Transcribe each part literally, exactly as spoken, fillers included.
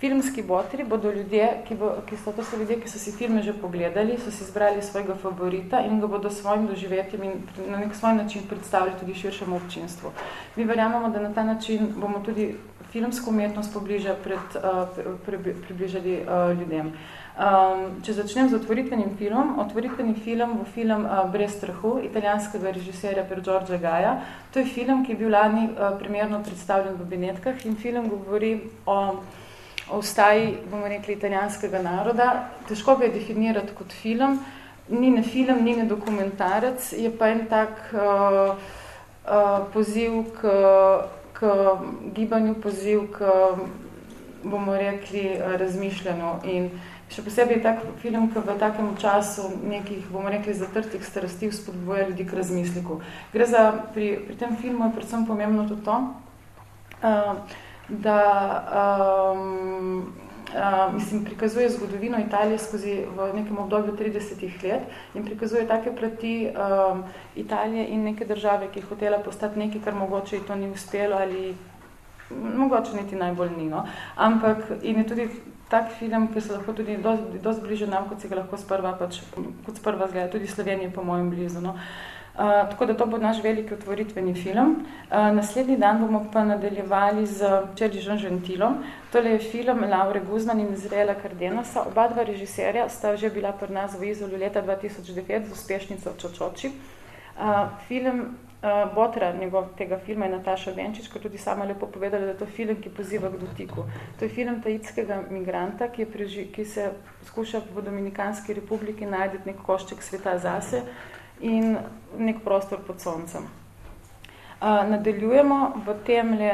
Filmski botri bodo ljudje, ki, bo, ki so, to so ljudje, ki so si filme že pogledali, so si izbrali svojega favorita in ga bodo svojim doživetjem in na nek svoj način predstavili tudi širšemu občinstvu. Mi verjamemo, da na ta način bomo tudi filmsko umetnost pobliža pred, uh, pri, približali uh, ljudem. Um, če začnem z otvoritvenim filmom, otvoritveni film bo film uh, Brez strahu, italijanskega režiserja per Giorgia Gaja. To je film, ki je bil lani uh, primerno predstavljen v Benetkah in film govori o o vstaji, bomo rekli, italijanskega naroda. Težko ga je definirati kot film. Ni ne film, ni ne dokumentarec, je pa en tak uh, uh, poziv k, k gibanju, poziv k, bomo rekli, razmišljanju. In še posebej je tak film, ki v takem času nekih, bomo rekli, zatrtih strasti spodbuja ljudi k razmisliku. Gre za, pri, pri tem filmu je predvsem pomembno tudi to, uh, da um, uh, mislim, prikazuje zgodovino Italije skozi v nekem obdobju tridesetih let in prikazuje take plati um, Italije in neke države, ki je hotela postati nekaj, kar mogoče to ni uspelo ali mogoče niti najbolj ni, no. Ampak in je tudi tak film, ki se lahko tudi dosti, dosti bliže nam, kot si ga lahko sprva, pač, kot sprva zgleda, tudi Slovenije po mojem blizu, no. Uh, tako da to bo naš veliki otvoritveni film. Uh, naslednji dan bomo pa nadaljevali z Cergi Gentilom. Tole je film Laure Guzman in Izraela Cardenosa. Oba dva režiserja sta že bila pri nas v Izoli leta dva tisoč devet z uspešnico Čočoči. Uh, film uh, Botra njegov tega filma je Nataša Venčič, ko tudi sama lepo povedala, da je to film, ki poziva k dotiku. To je film taitskega migranta, ki, je preži, ki se skuša v Dominikanski republiki najti nek košček sveta zase in nek prostor pod soncem. Uh, nadaljujemo v temle,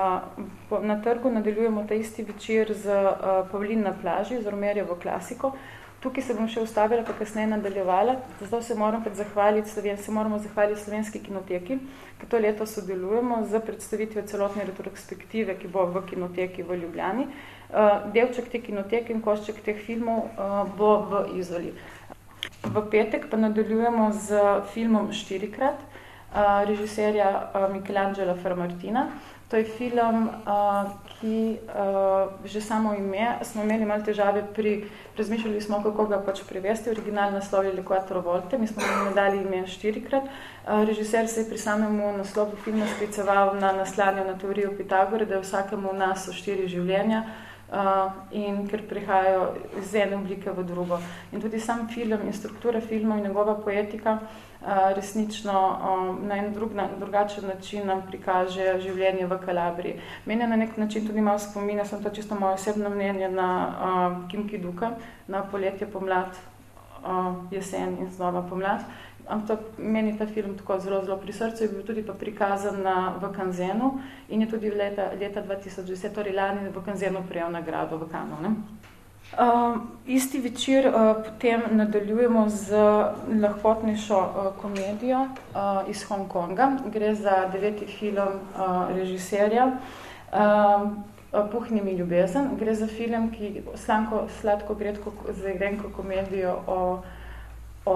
uh, na trgu nadaljujemo ta isti večer z uh, Pavlin na plaži, z Romerjevo klasiko. Tukaj se bom še ustavila, pa kasneje nadaljevala. Zdaj se moramo zahvaliti, se moramo zahvaliti Slovenski kinoteki, ki to leto sodelujemo z predstavitvijo celotne retrospektive, ki bo v kinoteki v Ljubljani. Uh, delček te kinoteke in košček teh filmov uh, bo v Izoli. V petek pa nadaljujemo z filmom Štirikrat, uh, režiserja uh, Michelangela Framartina. To je film, uh, ki uh, že samo ime, smo imeli malo težave pri, razmišljali smo, kako ga pač prevesti, original naslov je Le Quattro Volte, mi smo mu dali ime Štirikrat. Uh, režiser se je pri samemu naslovu filma skliceval na naslanju na teorijo Pitagore, da je vsakemu v nas so štiri življenja, Uh, in ker prihajajo iz ene oblike v drugo. In tudi sam film in struktura filma in njegova poetika uh, resnično um, na en drug, na drugačen način nam prikaže življenje v Kalabriji. Meni na nek način tudi malo spominja, sem to čisto moje osebno mnenje na uh, Kim Ki-duka, na Poletje, pomlad, uh, jesen in znova pomlad. Ampak meni ta film tako zelo, zelo pri srcu je bil tudi pa prikazan na, v Kanzenu in je tudi leta, leta dva tisoč deset, torej lani v Kanzenu prejel nagrado v Kanu. Ne? Uh, isti večer uh, potem nadaljujemo z lahkotnejšo uh, komedijo uh, iz Hongkonga. Gre za deveti film uh, režiserja uh, Puhni mi ljubezen. Gre za film, ki slanko, sladko, gredko, zagrenko komedijo o o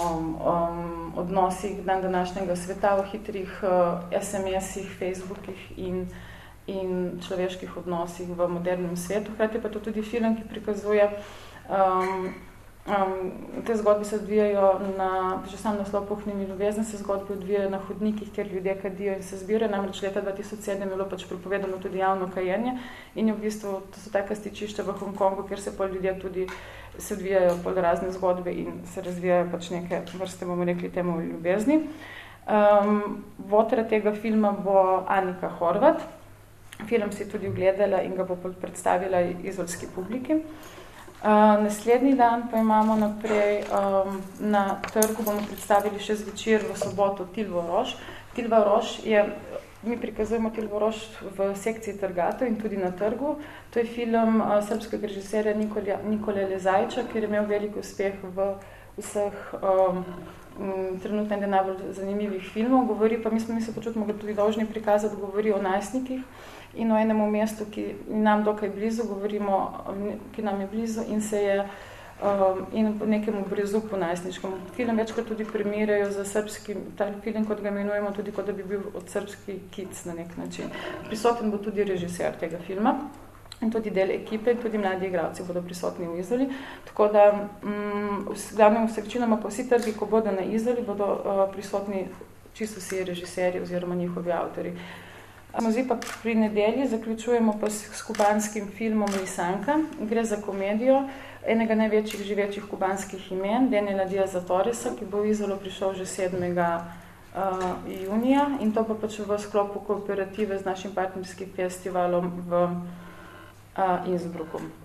um, odnosih dan današnjega sveta, o hitrih uh, es em esih, Facebookih in, in človeških odnosih v modernem svetu. Hkrati pa to tudi film, ki prikazuje um, um, te zgodbe se odvijajo na, že sam naslov Puhni mi ljubezen, se zgodbe odvijajo na hodnikih, kjer ljudje kadijo in se zbirajo. Namreč leta dva tisoč sedem je bilo pač prepovedano tudi javno kajenje in je v bistvu, to so taka stičišča v Hongkongu, kjer se pol ljudje tudi se odvijajo pol razne zgodbe in se razvijajo pač neke vrste, bomo rekli, temu ljubezni. Um, Votra tega filma bo Anika Horvat. Film si tudi ogledala in ga bo predstavila izolski publiki. Uh, naslednji dan pa imamo naprej um, na trgu, bomo predstavili še zvečer v soboto Tilvo Roš. Tilva Roš je, mi prikazujemo Tilvo Roš v sekciji Trgatev in tudi na trgu. To je film uh, srbskega režiserja Nikolja, Nikole Lezajča, ker je imel velik uspeh v vseh um, trenutno ene najbolj zanimivih filmov. Govori pa, mi smo mi se počutimo ga tudi dolžni prikazati, govori o najstnikih in o enemu mestu, ki nam dokaj blizu, govorimo, ki nam je blizu in se je um, in nekemu brezu po najstničkom. Film večkrat tudi primerjajo za srbskim, ta film, kot ga imenujemo, tudi kot da bi bil od srbski kic na nek način. Prisoten bo tudi režiser tega filma. in tudi del ekipe, in tudi mladi igralci bodo prisotni v Izoli. Tako da, um, v glavnem vsečinoma pa vsi trgi, ko bodo na Izoli, bodo uh, prisotni čisto vsi režiserji oziroma njihovi avtori. Zdaj pa pri nedelji zaključujemo pa s kubanskim filmom Lisanka. Gre za komedijo enega največjih živečih kubanskih imen, Daniela Diaza Torresa, ki bo v Izolo prišel že sedmega junija, in to pa pač v sklopu kooperative z našim partnerskim festivalom v uh, Innsbrucku.